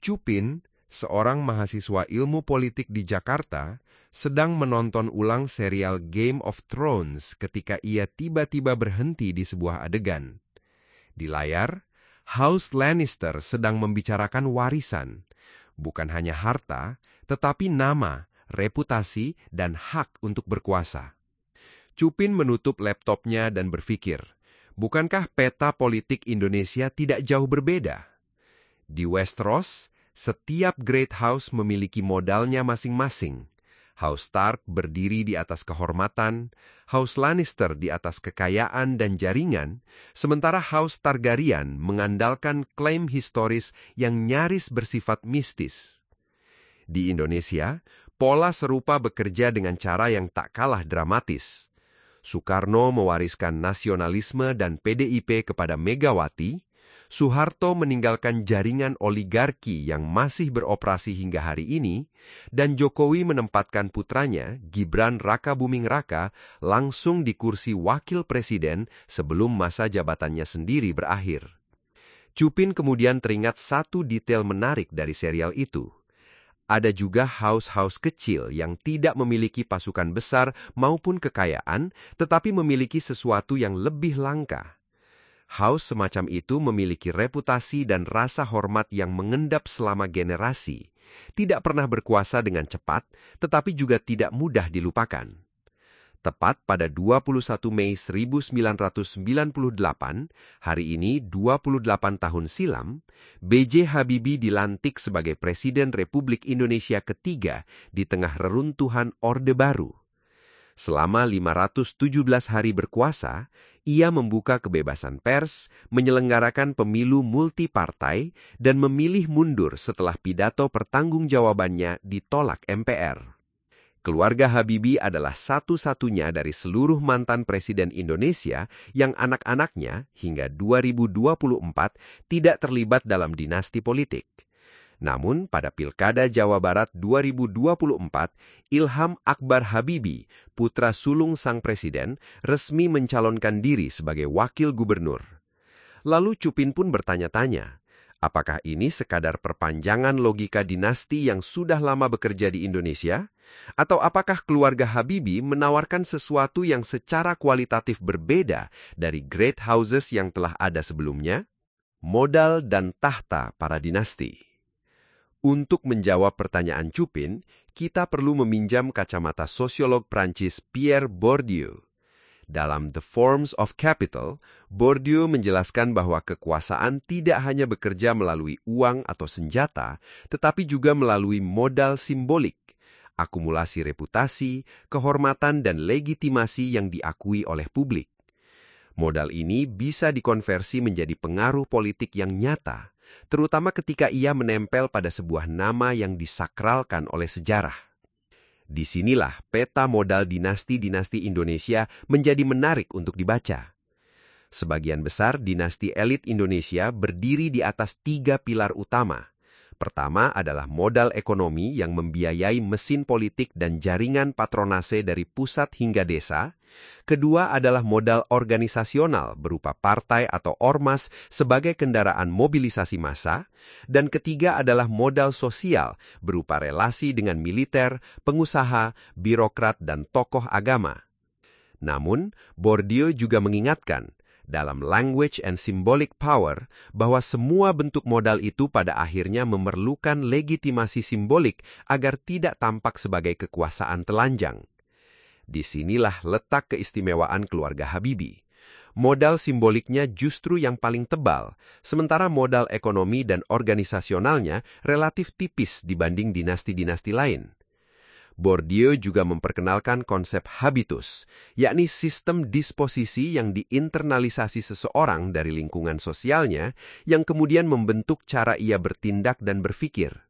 Chupin, seorang mahasiswa ilmu politik di Jakarta, sedang menonton ulang serial Game of Thrones ketika ia tiba-tiba berhenti di sebuah adegan. Di layar, House Lannister sedang membicarakan warisan, bukan hanya harta, tetapi nama, reputasi, dan hak untuk berkuasa. Chupin menutup laptopnya dan berpikir, bukankah peta politik Indonesia tidak jauh berbeda? Di Westeros, setiap great house memiliki modalnya masing-masing. House Stark berdiri di atas kehormatan, House Lannister di atas kekayaan dan jaringan, sementara House Targaryen mengandalkan klaim historis yang nyaris bersifat mistis. Di Indonesia, pola serupa bekerja dengan cara yang tak kalah dramatis. Soekarno mewariskan nasionalisme dan PDIP kepada Megawati, Soeharto meninggalkan jaringan oligarki yang masih beroperasi hingga hari ini, dan Jokowi menempatkan putranya, Gibran Rakabuming Raka, langsung di kursi wakil presiden sebelum masa jabatannya sendiri berakhir. Chupin kemudian teringat satu detail menarik dari serial itu. Ada juga house-house kecil yang tidak memiliki pasukan besar maupun kekayaan, tetapi memiliki sesuatu yang lebih langka. House semacam itu memiliki reputasi dan rasa hormat yang mengendap selama generasi, tidak pernah berkuasa dengan cepat, tetapi juga tidak mudah dilupakan. Tepat pada 21 Mei 1998, hari ini 28 tahun silam, B.J. Habibie dilantik sebagai Presiden Republik Indonesia ketiga di tengah reruntuhan Orde Baru. Selama 517 hari berkuasa, ia membuka kebebasan pers, menyelenggarakan pemilu multipartai, dan memilih mundur setelah pidato pertanggungjawabannya ditolak MPR. Keluarga Habibie adalah satu-satunya dari seluruh mantan presiden Indonesia yang anak-anaknya hingga 2024 tidak terlibat dalam dinasti politik. Namun, pada Pilkada Jawa Barat 2024, Ilham Akbar Habibie, putra sulung sang presiden, resmi mencalonkan diri sebagai wakil gubernur. Lalu Chupin pun bertanya-tanya, apakah ini sekadar perpanjangan logika dinasti yang sudah lama bekerja di Indonesia? Atau apakah keluarga Habibie menawarkan sesuatu yang secara kualitatif berbeda dari great houses yang telah ada sebelumnya? Modal dan tahta para dinasti. Untuk menjawab pertanyaan Chupin, kita perlu meminjam kacamata sosiolog Prancis Pierre Bourdieu. Dalam The Forms of Capital, Bourdieu menjelaskan bahwa kekuasaan tidak hanya bekerja melalui uang atau senjata, tetapi juga melalui modal simbolik, akumulasi reputasi, kehormatan dan legitimasi yang diakui oleh publik. Modal ini bisa dikonversi menjadi pengaruh politik yang nyata, terutama ketika ia menempel pada sebuah nama yang disakralkan oleh sejarah. Disinilah peta modal dinasti-dinasti Indonesia menjadi menarik untuk dibaca. Sebagian besar dinasti elit Indonesia berdiri di atas 3 pilar utama. Pertama adalah modal ekonomi yang membiayai mesin politik dan jaringan patronase dari pusat hingga desa. Kedua adalah modal organisasional berupa partai atau ormas sebagai kendaraan mobilisasi massa. Dan ketiga adalah modal sosial berupa relasi dengan militer, pengusaha, birokrat, dan tokoh agama. Namun, Bourdieu juga mengingatkan, dalam Language and Symbolic Power, bahwa semua bentuk modal itu pada akhirnya memerlukan legitimasi simbolik agar tidak tampak sebagai kekuasaan telanjang. Disinilah letak keistimewaan keluarga Habibie. Modal simboliknya justru yang paling tebal, sementara modal ekonomi dan organisasionalnya relatif tipis dibanding dinasti-dinasti lain. Bourdieu juga memperkenalkan konsep habitus, yakni sistem disposisi yang diinternalisasi seseorang dari lingkungan sosialnya yang kemudian membentuk cara ia bertindak dan berpikir.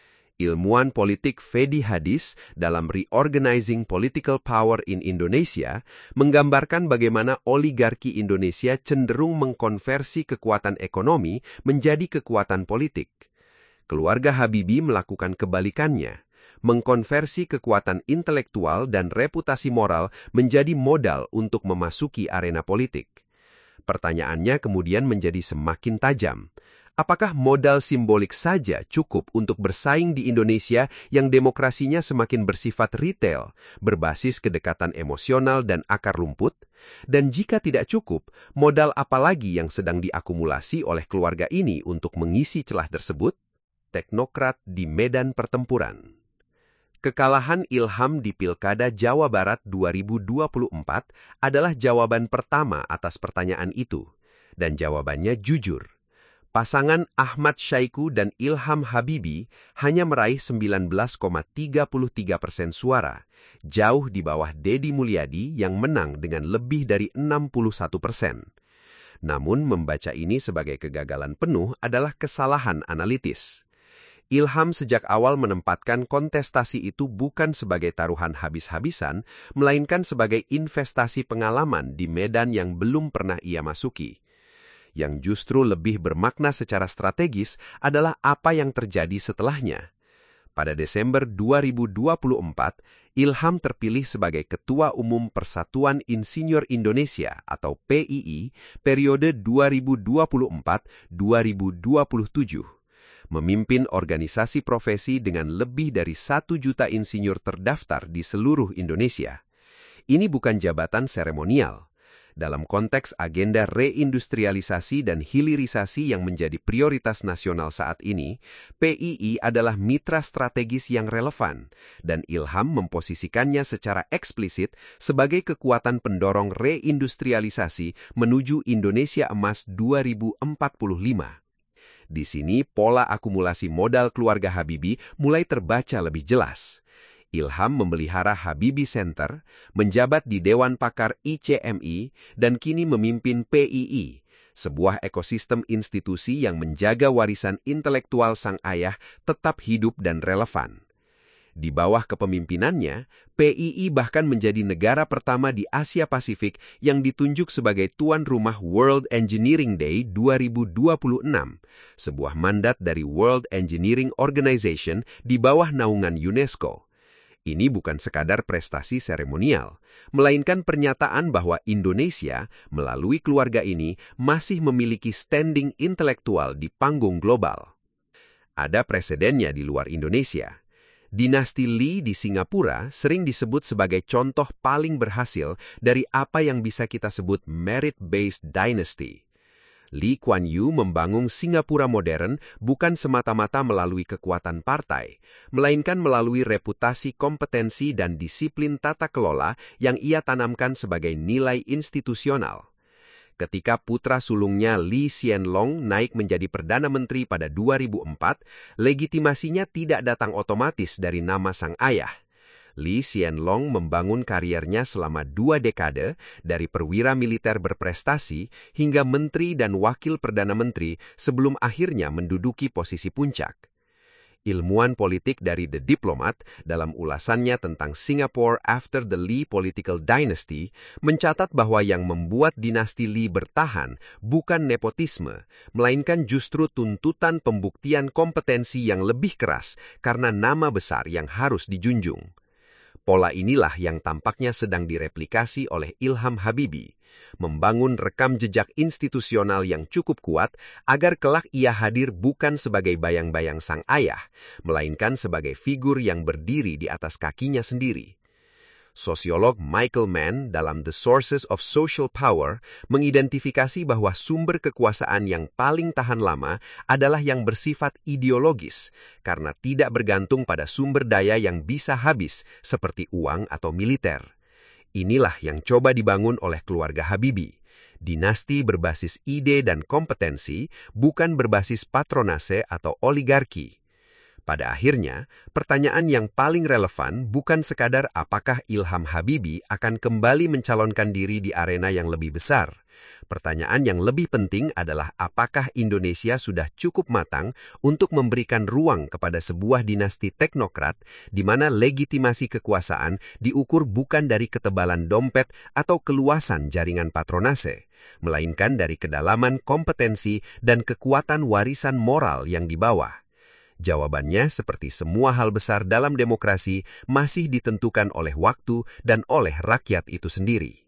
Ilmuwan politik Fedi Hadis dalam Reorganizing Political Power in Indonesia menggambarkan bagaimana oligarki Indonesia cenderung mengkonversi kekuatan ekonomi menjadi kekuatan politik. Keluarga Habibie melakukan kebalikannya, mengkonversi kekuatan intelektual dan reputasi moral menjadi modal untuk memasuki arena politik. Pertanyaannya kemudian menjadi semakin tajam. Apakah modal simbolik saja cukup untuk bersaing di Indonesia yang demokrasinya semakin bersifat retail, berbasis kedekatan emosional dan akar rumput? Dan jika tidak cukup, modal apa lagi yang sedang diakumulasi oleh keluarga ini untuk mengisi celah tersebut? Teknokrat di medan pertempuran. Kekalahan Ilham di Pilkada Jawa Barat 2024 adalah jawaban pertama atas pertanyaan itu, dan jawabannya jujur. Pasangan Ahmad Syaiqo dan Ilham Habibie hanya meraih 19,33% suara, jauh di bawah Deddy Mulyadi yang menang dengan lebih dari 61%. Namun membaca ini sebagai kegagalan penuh adalah kesalahan analitis. Ilham sejak awal menempatkan kontestasi itu bukan sebagai taruhan habis-habisan, melainkan sebagai investasi pengalaman di medan yang belum pernah ia masuki. Yang justru lebih bermakna secara strategis adalah apa yang terjadi setelahnya. Pada Desember 2024, Ilham terpilih sebagai Ketua Umum Persatuan Insinyur Indonesia atau PII periode 2024-2027. Memimpin organisasi profesi dengan lebih dari 1 juta insinyur terdaftar di seluruh Indonesia. Ini bukan jabatan seremonial. Dalam konteks agenda reindustrialisasi dan hilirisasi yang menjadi prioritas nasional saat ini, PII adalah mitra strategis yang relevan, dan Ilham memposisikannya secara eksplisit sebagai kekuatan pendorong reindustrialisasi menuju Indonesia Emas 2045. Di sini, pola akumulasi modal keluarga Habibie mulai terbaca lebih jelas. Ilham memelihara Habibie Center, menjabat di Dewan Pakar ICMI, dan kini memimpin PII, sebuah ekosistem institusi yang menjaga warisan intelektual sang ayah tetap hidup dan relevan. Di bawah kepemimpinannya, PII bahkan menjadi negara pertama di Asia Pasifik yang ditunjuk sebagai tuan rumah World Engineering Day 2026, sebuah mandat dari World Engineering Organization di bawah naungan UNESCO. Ini bukan sekadar prestasi seremonial, melainkan pernyataan bahwa Indonesia, melalui keluarga ini, masih memiliki standing intelektual di panggung global. Ada presedennya di luar Indonesia. Dinasti Lee di Singapura sering disebut sebagai contoh paling berhasil dari apa yang bisa kita sebut merit-based dynasty. Lee Kuan Yew membangun Singapura modern bukan semata-mata melalui kekuatan partai, melainkan melalui reputasi kompetensi dan disiplin tata kelola yang ia tanamkan sebagai nilai institusional. Ketika putra sulungnya Lee Hsien Loong naik menjadi Perdana Menteri pada 2004, legitimasinya tidak datang otomatis dari nama sang ayah. Lee Hsien Loong membangun kariernya selama 2 dekade dari perwira militer berprestasi hingga menteri dan wakil perdana menteri sebelum akhirnya menduduki posisi puncak. Ilmuwan politik dari The Diplomat dalam ulasannya tentang Singapore After the Lee Political Dynasty mencatat bahwa yang membuat dinasti Lee bertahan bukan nepotisme, melainkan justru tuntutan pembuktian kompetensi yang lebih keras karena nama besar yang harus dijunjung. Pola inilah yang tampaknya sedang direplikasi oleh Ilham Habibie, membangun rekam jejak institusional yang cukup kuat agar kelak ia hadir bukan sebagai bayang-bayang sang ayah, melainkan sebagai figur yang berdiri di atas kakinya sendiri. Sosiolog Michael Mann dalam The Sources of Social Power mengidentifikasi bahwa sumber kekuasaan yang paling tahan lama adalah yang bersifat ideologis, karena tidak bergantung pada sumber daya yang bisa habis seperti uang atau militer. Inilah yang coba dibangun oleh keluarga Habibie. Dinasti berbasis ide dan kompetensi, bukan berbasis patronase atau oligarki. Pada akhirnya, pertanyaan yang paling relevan bukan sekadar apakah Ilham Habibie akan kembali mencalonkan diri di arena yang lebih besar. Pertanyaan yang lebih penting adalah apakah Indonesia sudah cukup matang untuk memberikan ruang kepada sebuah dinasti teknokrat di mana legitimasi kekuasaan diukur bukan dari ketebalan dompet atau keluasan jaringan patronase, melainkan dari kedalaman kompetensi dan kekuatan warisan moral yang dibawa. Jawabannya, seperti semua hal besar dalam demokrasi, masih ditentukan oleh waktu dan oleh rakyat itu sendiri.